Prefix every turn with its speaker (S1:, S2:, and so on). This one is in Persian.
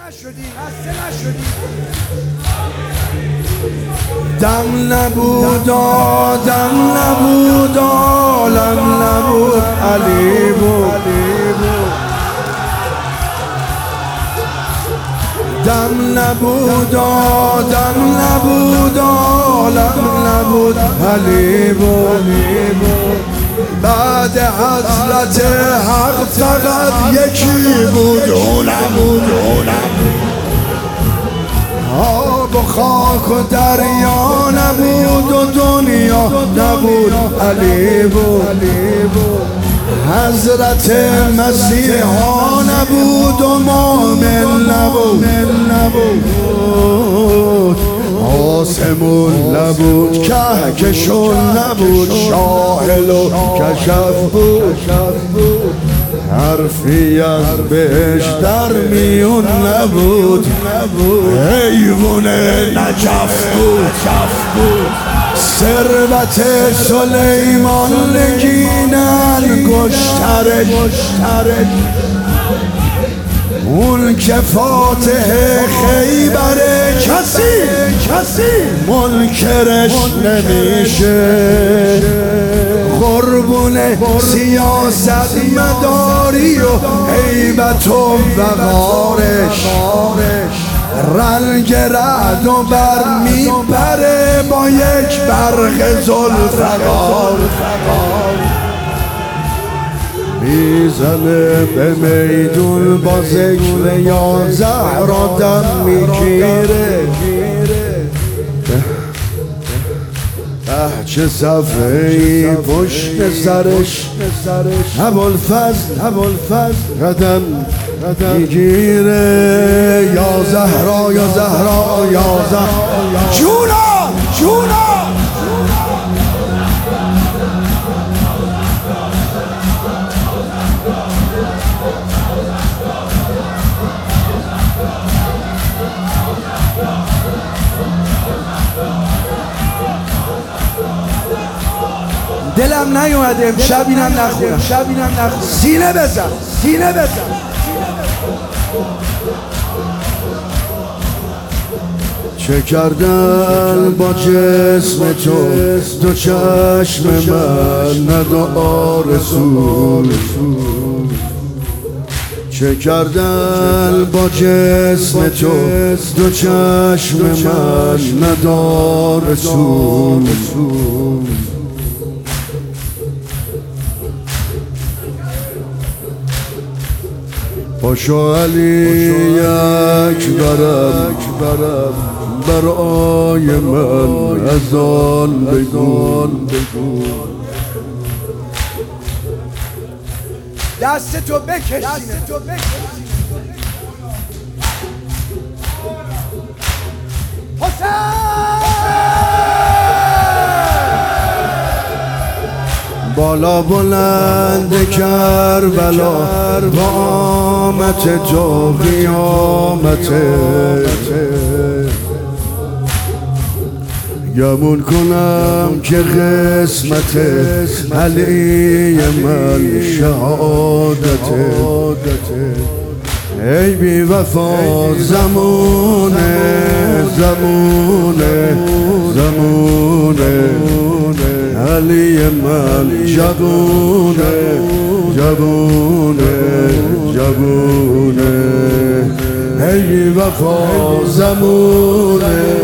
S1: دم نبود آدم نبود عالم نبود علی بود دم نبود آدم نبود عالم نبود علی بود بعد حضرت حق فقط یکی بود اونم آب و خاک و دریا نبود و دنیا نبود علی بود حضرت مسیحا نبود و مومن نبود آسمون نبود کهکشون نبود شاهل و کشف بود حرفی از بهش در میون نبود حیوان نجف بود ثروت سلیمان نگینن گشترش اون که فاتح خیبره کسی منکرش نمیشه قربون سیاست مداری و هیبت و وقارش رنگ رعد و بر میپره با یک برق ذوالفقار میزنه به میدون با ذکر یا زهرا دم میگیره چه صفحه‌ای پشت سرش ابوالفضل قدم میگیره یا زهرا یا زهرا یا زهرا جونا دلم نیومده امشب اینم نخورم سینه بزن چه کردن با جسم تو دو چشم من ندار رسول چه کردن با جسم تو دو چشم من ندار رسول پاشو علی اکبرم برای من از آن بگو
S2: دستتو بکش
S1: بالا بلند کربلا قامت تو قیامت گمون کنم که قسمت علی من شهادت ای بی وفا زمونه علی من جوونه ای بی وفا زمونه